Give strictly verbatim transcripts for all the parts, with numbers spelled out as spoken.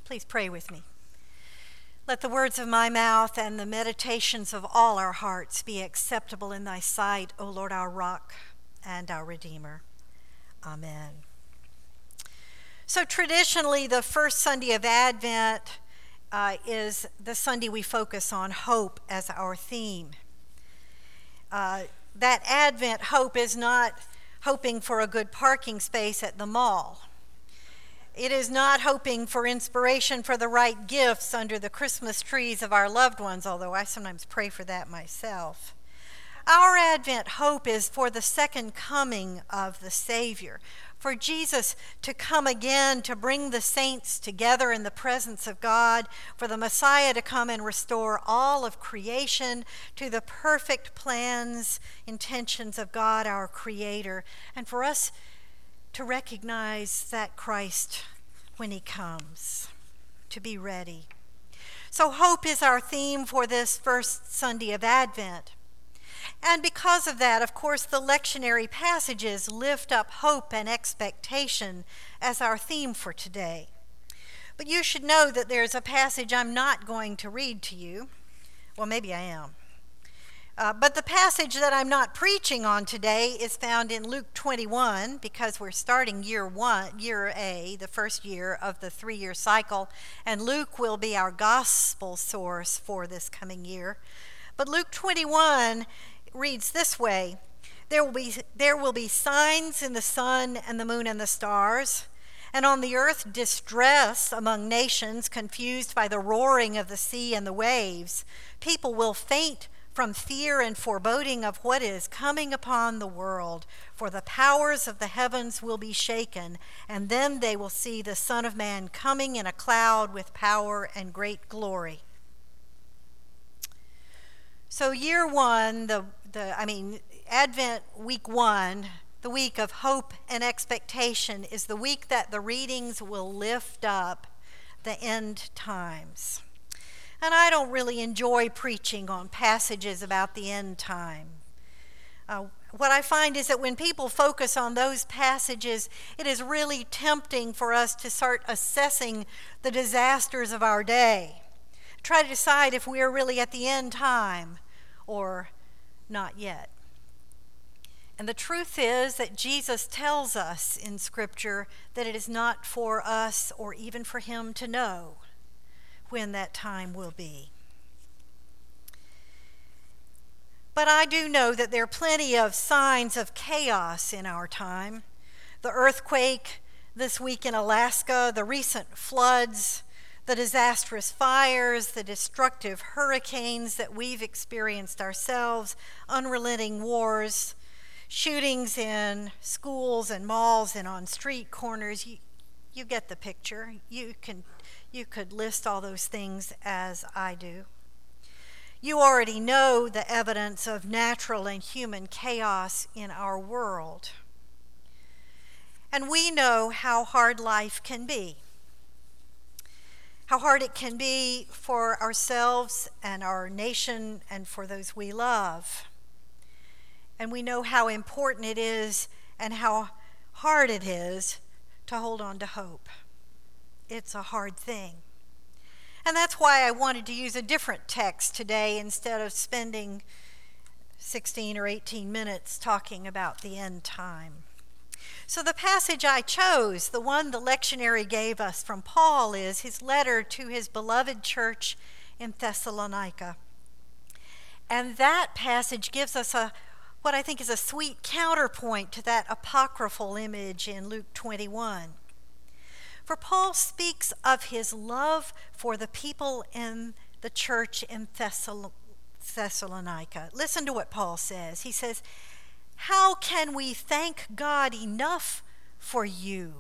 Please pray with me. Let the words of my mouth and the meditations of all our hearts be acceptable in thy sight, O Lord, our rock and our Redeemer. Amen. So traditionally, the first Sunday of Advent uh, is the Sunday we focus on hope as our theme. Uh, that Advent hope is not hoping for a good parking space at the mall. It is not hoping for inspiration for the right gifts under the Christmas trees of our loved ones, although I sometimes pray for that myself. Our Advent hope is for the second coming of the Savior, for Jesus to come again to bring the saints together in the presence of God, for the Messiah to come and restore all of creation to the perfect plans, intentions of God, our Creator, and for us to recognize that Christ when he comes, to be ready. So hope is our theme for this first Sunday of Advent. And because of that, of course, the lectionary passages lift up hope and expectation as our theme for today. But you should know that there's a passage I'm not going to read to you. Well, maybe I am. Uh, but the passage that I'm not preaching on today is found in Luke twenty-one, because we're starting year one, year A, the first year of the three-year cycle, and Luke will be our gospel source for this coming year. But Luke twenty-one reads this way: There will be there will be signs in the sun and the moon and the stars, and on the earth distress among nations, confused by the roaring of the sea and the waves. People will faint from fear and foreboding of what is coming upon the world, for the powers of the heavens will be shaken, and then they will see the Son of Man coming in a cloud with power and great glory. So year one, the, the I mean, Advent week one, the week of hope and expectation, is the week that the readings will lift up the end times. And I don't really enjoy preaching on passages about the end time. Uh, what I find is that when people focus on those passages, it is really tempting for us to start assessing the disasters of our day. Try to decide if we are really at the end time or not yet. And the truth is that Jesus tells us in Scripture that it is not for us or even for him to know when that time will be. But I do know that there are plenty of signs of chaos in our time. The earthquake this week in Alaska, the recent floods, the disastrous fires, the destructive hurricanes that we've experienced ourselves, unrelenting wars, shootings in schools and malls and on street corners. You, you get the picture. You can You could list all those things as I do. You already know the evidence of natural and human chaos in our world. And we know how hard life can be. How hard it can be for ourselves and our nation and for those we love. And we know how important it is and how hard it is to hold on to hope. It's a hard thing. And that's why I wanted to use a different text today instead of spending sixteen or eighteen minutes talking about the end time. So the passage I chose, the one the lectionary gave us from Paul, is his letter to his beloved church in Thessalonica. And that passage gives us a what I think is a sweet counterpoint to that apocryphal image in Luke twenty-one. For Paul speaks of his love for the people in the church in Thessal- Thessalonica. Listen to what Paul says. He says, "How can we thank God enough for you?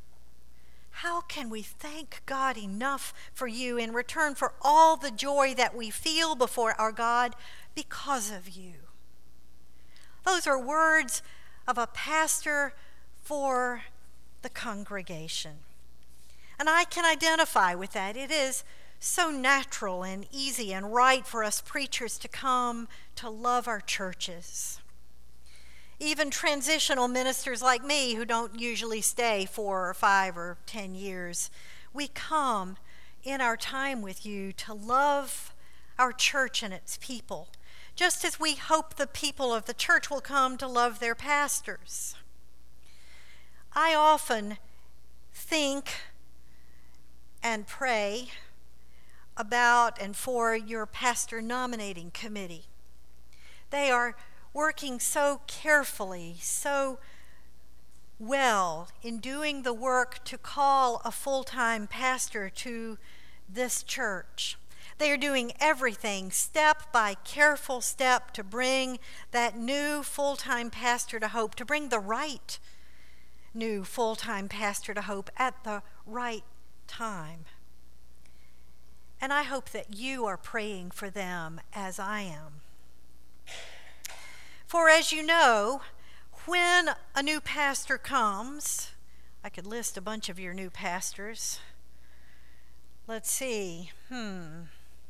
How can we thank God enough for you in return for all the joy that we feel before our God because of you?" Those are words of a pastor for the congregation. And I can identify with that. It is so natural and easy and right for us preachers to come to love our churches. Even transitional ministers like me, who don't usually stay four or five or ten years, we come in our time with you to love our church and its people, just as we hope the people of the church will come to love their pastors. I often think and pray about and for your pastor nominating committee. They are working so carefully, so well in doing the work to call a full-time pastor to this church. They are doing everything step by careful step to bring that new full-time pastor to Hope, to bring the right new full-time pastor to Hope at the right time. And I hope that you are praying for them as I am. For as you know, when a new pastor comes, I could list a bunch of your new pastors. Let's see, hmm.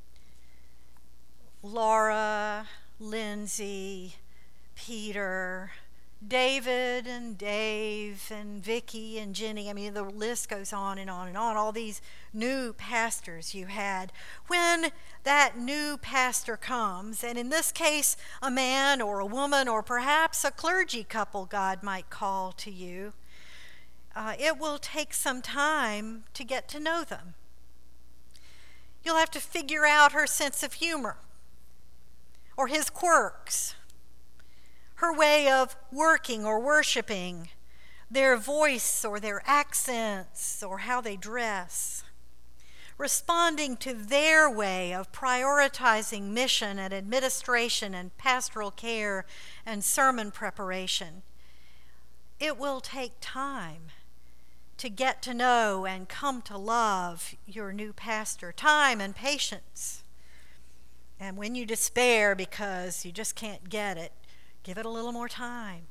Laura, Lindsay, Peter, David and Dave and Vicky and Jenny. I mean, the list goes on and on and on. All these new pastors you had. When that new pastor comes, and in this case, a man or a woman or perhaps a clergy couple God might call to you, uh, it will take some time to get to know them. You'll have to figure out her sense of humor or his quirks, her way of working or worshiping, their voice or their accents or how they dress, responding to their way of prioritizing mission and administration and pastoral care and sermon preparation. It will take time to get to know and come to love your new pastor, time and patience. And when you despair because you just can't get it, give it a little more time.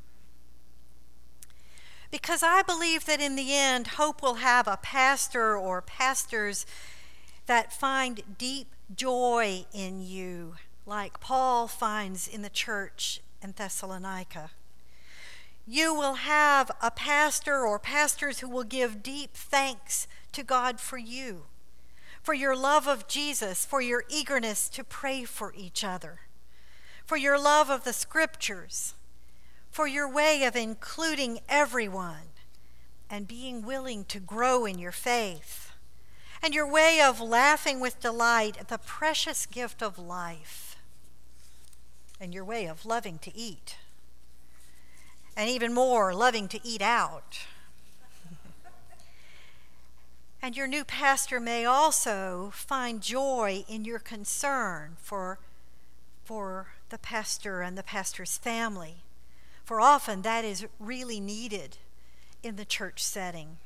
Because I believe that in the end, Hope will have a pastor or pastors that find deep joy in you, like Paul finds in the church in Thessalonica. You will have a pastor or pastors who will give deep thanks to God for you, for your love of Jesus, for your eagerness to pray for each other, for your love of the scriptures, for your way of including everyone and being willing to grow in your faith, and your way of laughing with delight at the precious gift of life, and your way of loving to eat, and even more, loving to eat out. And your new pastor may also find joy in your concern for, for the pastor and the pastor's family, for often that is really needed in the church setting.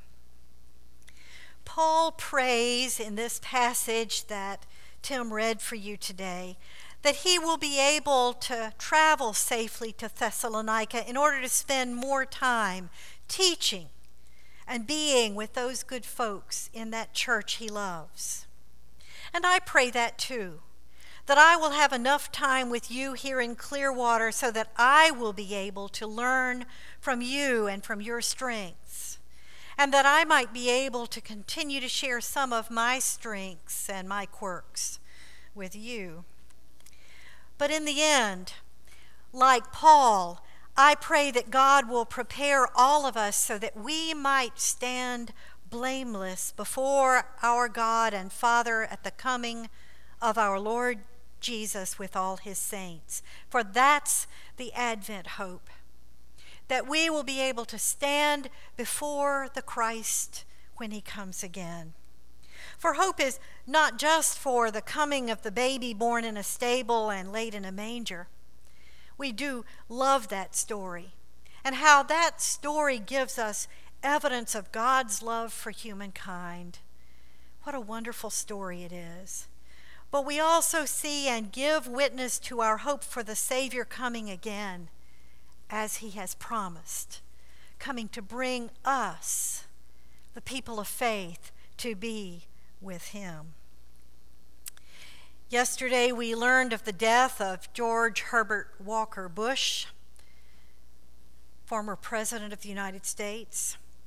Paul prays in this passage that Tim read for you today that he will be able to travel safely to Thessalonica in order to spend more time teaching and being with those good folks in that church he loves. And I pray that too, that I will have enough time with you here in Clearwater so that I will be able to learn from you and from your strengths, and that I might be able to continue to share some of my strengths and my quirks with you. But in the end, like Paul, I pray that God will prepare all of us so that we might stand blameless before our God and Father at the coming of our Lord Jesus with all his saints. For that's the Advent hope, that we will be able to stand before the Christ when he comes again. For hope is not just for the coming of the baby born in a stable and laid in a manger. We do love that story, and how that story gives us evidence of God's love for humankind. What a wonderful story it is. But we also see and give witness to our hope for the Savior coming again, as he has promised, coming to bring us, the people of faith, to be with him. Yesterday we learned of the death of George Herbert Walker Bush, former President of the United States.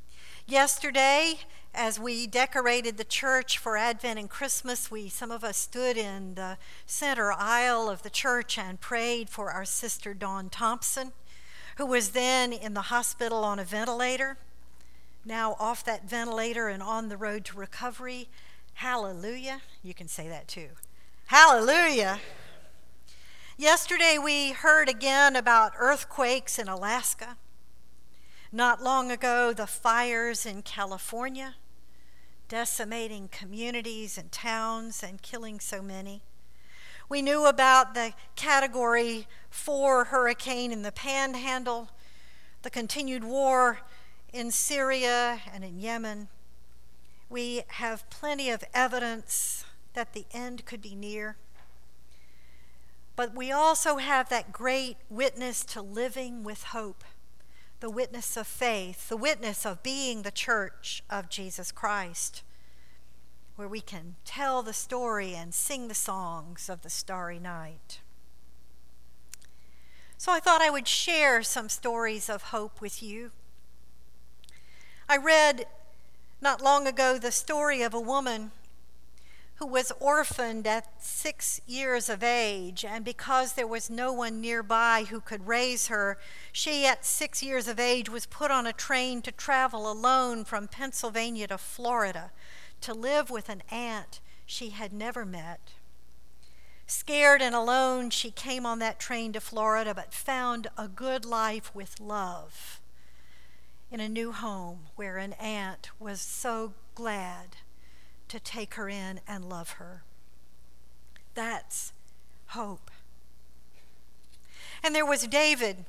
Yesterday, as we decorated the church for Advent and Christmas, we some of us stood in the center aisle of the church and prayed for our sister Dawn Thompson, who was then in the hospital on a ventilator, now off that ventilator and on the road to recovery. Hallelujah. You can say that too. Hallelujah. Yesterday we heard again about earthquakes in Alaska. Not long ago, the fires in California, decimating communities and towns and killing so many. We knew about the Category four hurricane in the Panhandle, the continued war in Syria and in Yemen. We have plenty of evidence that the end could be near. But we also have that great witness to living with hope. The witness of faith, the witness of being the church of Jesus Christ, where we can tell the story and sing the songs of the starry night. So I thought I would share some stories of hope with you. I read not long ago the story of a woman who was orphaned at six years of age, and because there was no one nearby who could raise her, she at six years of age was put on a train to travel alone from Pennsylvania to Florida to live with an aunt she had never met. Scared and alone, she came on that train to Florida, but found a good life with love in a new home where an aunt was so glad to take her in and love her. That's hope. And there was David,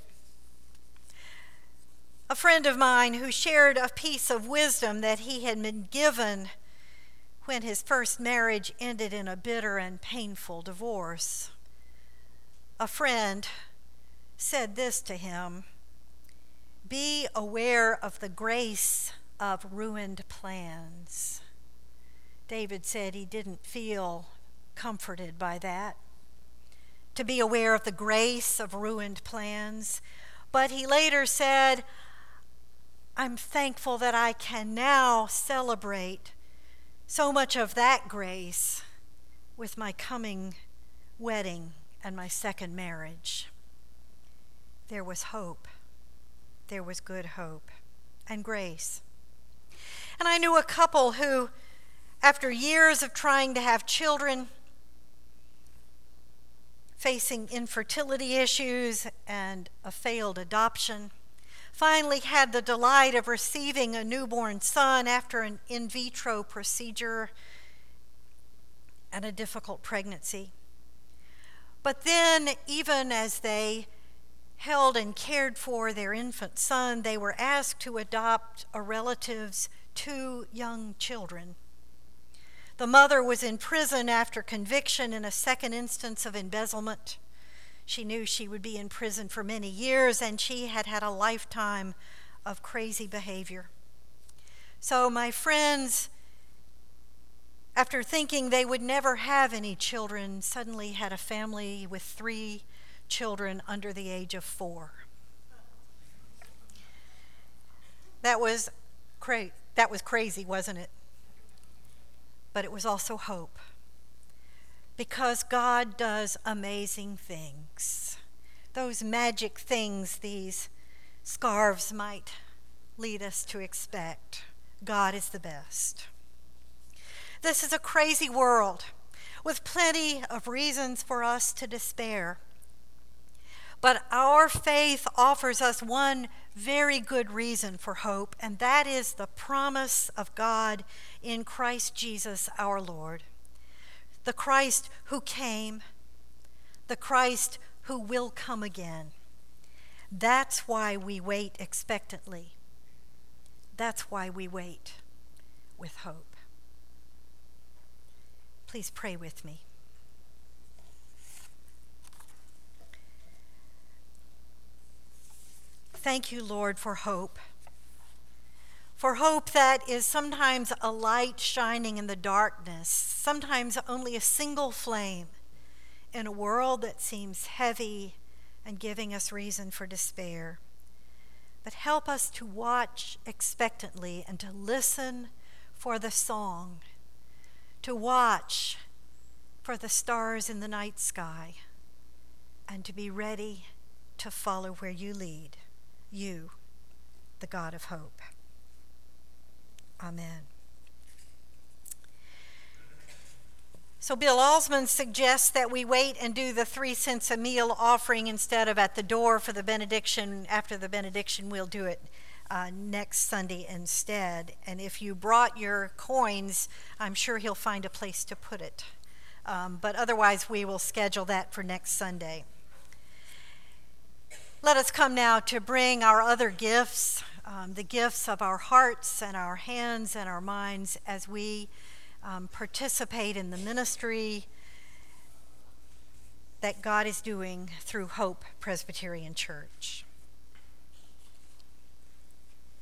a friend of mine who shared a piece of wisdom that he had been given when his first marriage ended in a bitter and painful divorce. A friend said this to him: "Be aware of the grace of ruined plans." David said he didn't feel comforted by that, to be aware of the grace of ruined plans. But he later said, "I'm thankful that I can now celebrate so much of that grace with my coming wedding and my second marriage." There was hope. There was good hope and grace. And I knew a couple who, after years of trying to have children, facing infertility issues and a failed adoption, finally had the delight of receiving a newborn son after an in vitro procedure and a difficult pregnancy. But then, even as they held and cared for their infant son, they were asked to adopt a relative's two young children. The mother was in prison after conviction in a second instance of embezzlement. She knew she would be in prison for many years, and she had had a lifetime of crazy behavior. So my friends, after thinking they would never have any children, suddenly had a family with three children under the age of four. That was cra- that was crazy, wasn't it? But it was also hope, because God does amazing things. Those magic things these scarves might lead us to expect. God is the best. This is a crazy world with plenty of reasons for us to despair. But our faith offers us one very good reason for hope, and that is the promise of God in Christ Jesus our Lord. The Christ who came, the Christ who will come again. That's why we wait expectantly. That's why we wait with hope. Please pray with me. Thank you, Lord, for hope. For hope that is sometimes a light shining in the darkness, sometimes only a single flame in a world that seems heavy and giving us reason for despair. but help us to watch expectantly and to listen for the song, to watch for the stars in the night sky, and to be ready to follow where you lead, you, the God of hope. Amen. So Bill Alsman suggests that we wait and do the three cents a meal offering instead of at the door for the benediction. After the benediction, we'll do it uh, next Sunday instead. And if you brought your coins, I'm sure he'll find a place to put it. Um, but otherwise, we will schedule that for next Sunday. Let us come now to bring our other gifts, um, the gifts of our hearts and our hands and our minds as we Um, participate in the ministry that God is doing through Hope Presbyterian Church.